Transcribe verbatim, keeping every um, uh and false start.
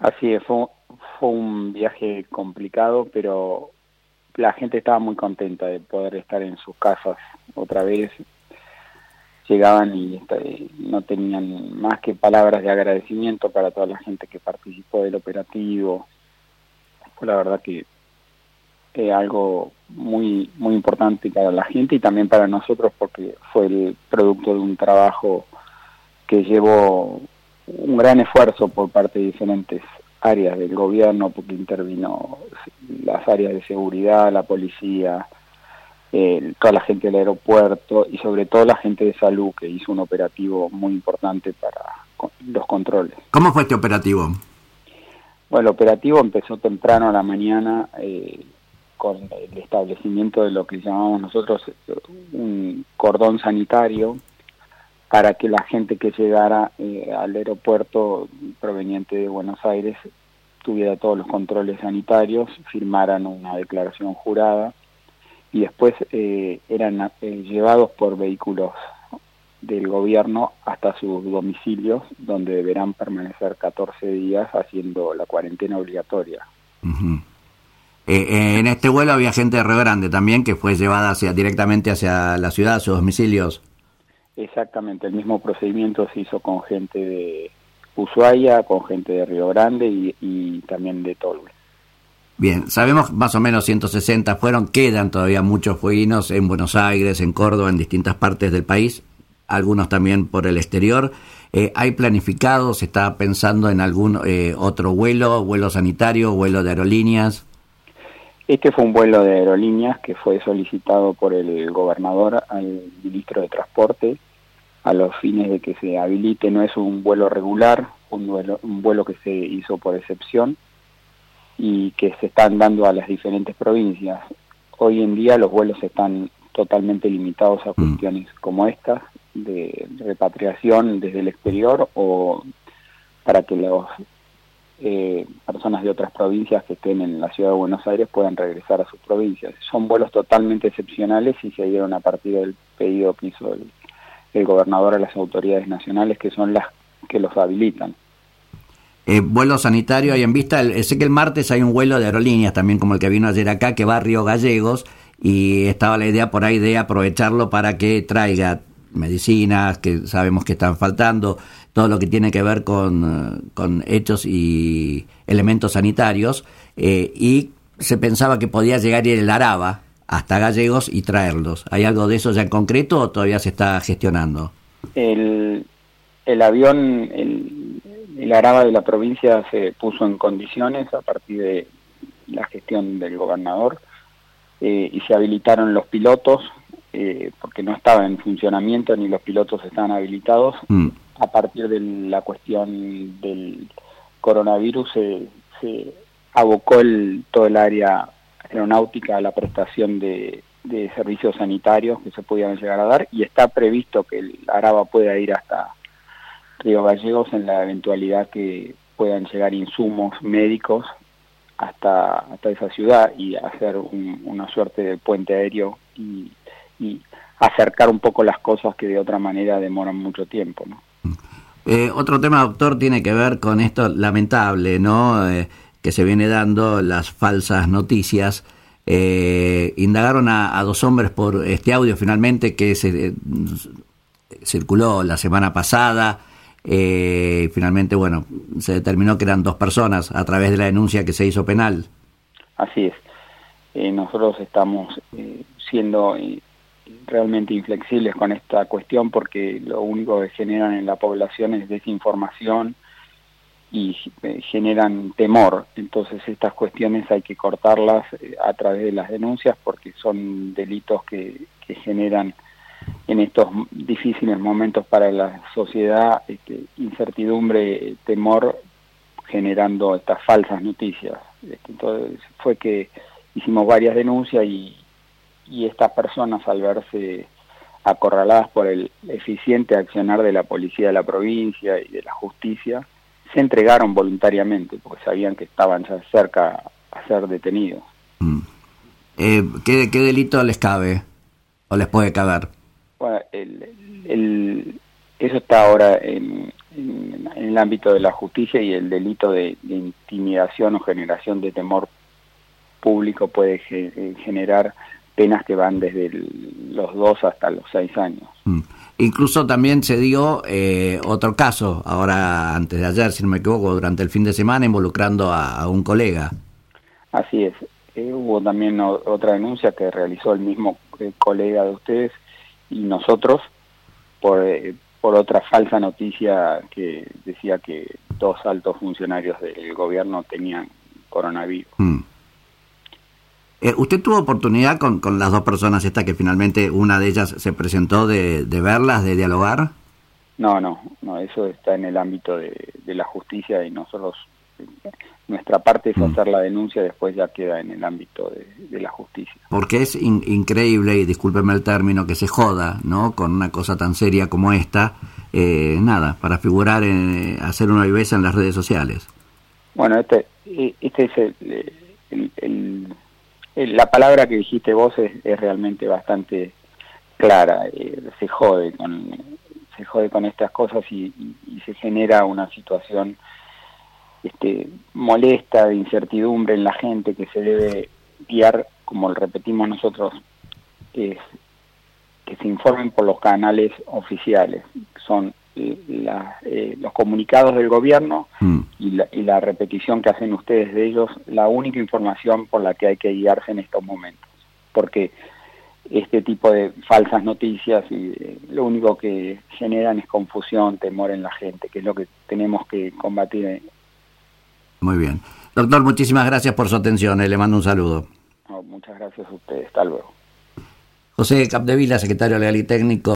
Así es, fue, fue un viaje complicado, pero la gente estaba muy contenta de poder estar en sus casas otra vez. Llegaban y este, no tenían más que palabras de agradecimiento para toda la gente que participó del operativo. Fue la verdad que eh, algo muy muy importante para la gente y también para nosotros, porque fue el producto de un trabajo que llevó un gran esfuerzo por parte de diferentes áreas del gobierno, porque intervino las áreas de seguridad, la policía, eh, toda la gente del aeropuerto y sobre todo la gente de salud, que hizo un operativo muy importante para los controles. ¿Cómo fue este operativo? Bueno, el operativo empezó temprano a la mañana eh, con el establecimiento de lo que llamamos nosotros un cordón sanitario, para que la gente que llegara eh, al aeropuerto proveniente de Buenos Aires tuviera todos los controles sanitarios, firmaran una declaración jurada y después eh, eran eh, llevados por vehículos del gobierno hasta sus domicilios, donde deberán permanecer catorce días haciendo la cuarentena obligatoria. Uh-huh. Eh, eh, en este vuelo había gente de Río Grande también que fue llevada hacia, directamente hacia la ciudad, a sus domicilios. Exactamente, el mismo procedimiento se hizo con gente de Ushuaia, con gente de Río Grande y, y también de Tolwyn. Bien, sabemos más o menos ciento sesenta fueron, quedan todavía muchos fueguinos en Buenos Aires, en Córdoba, en distintas partes del país, algunos también por el exterior. Eh, ¿Hay planificado, se está pensando en algún eh, otro vuelo, vuelo sanitario, vuelo de aerolíneas? Este fue un vuelo de aerolíneas que fue solicitado por el gobernador al ministro de Transporte a los fines de que se habilite. No es un vuelo regular, un vuelo, un vuelo que se hizo por excepción y que se están dando a las diferentes provincias. Hoy en día los vuelos están totalmente limitados a cuestiones como estas, de repatriación desde el exterior o para que los Eh, personas de otras provincias que estén en la ciudad de Buenos Aires puedan regresar a sus provincias. Son vuelos totalmente excepcionales y se dieron a partir del pedido que hizo el, el gobernador a las autoridades nacionales, que son las que los habilitan. Eh, vuelo sanitario hay en vista. El, sé que el martes hay un vuelo de aerolíneas también como el que vino ayer acá, que va a Río Gallegos, y estaba la idea por ahí de aprovecharlo para que traiga medicinas que sabemos que están faltando, todo lo que tiene que ver con, con hechos y elementos sanitarios, eh, y se pensaba que podía llegar el Araba hasta Gallegos y traerlos. ¿Hay algo de eso ya en concreto o todavía se está gestionando? El, el avión, el, el Araba de la provincia se puso en condiciones a partir de la gestión del gobernador eh, y se habilitaron los pilotos, eh, porque no estaba en funcionamiento ni los pilotos estaban habilitados. Mm. A partir de la cuestión del coronavirus se, se abocó el, todo el área aeronáutica a la prestación de, de servicios sanitarios que se podían llegar a dar, y está previsto que el Araba pueda ir hasta Río Gallegos en la eventualidad que puedan llegar insumos médicos hasta, hasta esa ciudad y hacer un, una suerte de puente aéreo y, y acercar un poco las cosas que de otra manera demoran mucho tiempo, ¿no? Eh, otro tema, doctor, tiene que ver con esto lamentable, ¿no? Eh, que se viene dando, las falsas noticias. Eh, indagaron a, a dos hombres por este audio finalmente que se eh, circuló la semana pasada. Eh, finalmente, bueno, se determinó que eran dos personas a través de la denuncia que se hizo penal. Así es. Eh, nosotros estamos eh, siendo eh, realmente inflexibles con esta cuestión, porque lo único que generan en la población es desinformación y eh, generan temor. Entonces estas cuestiones hay que cortarlas eh, a través de las denuncias, porque son delitos que, que generan en estos difíciles momentos para la sociedad este, incertidumbre, temor, generando estas falsas noticias. Entonces fue que hicimos varias denuncias y y estas personas, al verse acorraladas por el eficiente accionar de la policía de la provincia y de la justicia, se entregaron voluntariamente porque sabían que estaban ya cerca a ser detenidos. Mm. Eh, ¿qué, ¿Qué delito les cabe o les puede caber? Bueno, el, el, eso está ahora en, en, en el ámbito de la justicia, y el delito de, de intimidación o generación de temor público puede ge, generar penas que van desde el, los dos hasta los seis años. Mm. Incluso también se dio eh, otro caso, ahora antes de ayer, si no me equivoco, durante el fin de semana, involucrando a, a un colega. Así es. Eh, hubo también o, otra denuncia que realizó el mismo eh, colega de ustedes y nosotros por, eh, por otra falsa noticia que decía que dos altos funcionarios del gobierno tenían coronavirus. Mm. Eh, ¿Usted tuvo oportunidad con, con las dos personas estas que finalmente una de ellas se presentó de, de verlas, de dialogar? No, no, no, eso está en el ámbito de, de la justicia y nosotros, nuestra parte es hacer la denuncia, después ya queda en el ámbito de, de la justicia. Porque es in, increíble, y discúlpeme el término, que se joda, ¿no?, con una cosa tan seria como esta, eh, nada, para figurar, en, hacer una viveza en las redes sociales. Bueno, este, este es el, el, el, el la palabra que dijiste vos es, es realmente bastante clara, eh, se jode con se jode con estas cosas y, y, y se genera una situación este, molesta, de incertidumbre en la gente, que se debe guiar, como lo repetimos nosotros, es que se informen por los canales oficiales, que son eh, la, eh, los comunicados del gobierno mm. y, la, y la repetición que hacen ustedes de ellos, la única información por la que hay que guiarse en estos momentos, porque este tipo de falsas noticias y eh, lo único que generan es confusión, temor en la gente, que es lo que tenemos que combatir. Muy bien. Doctor, muchísimas gracias por su atención. Eh, le mando un saludo. No, muchas gracias a ustedes. Hasta luego. José Capdevila, secretario legal y técnico.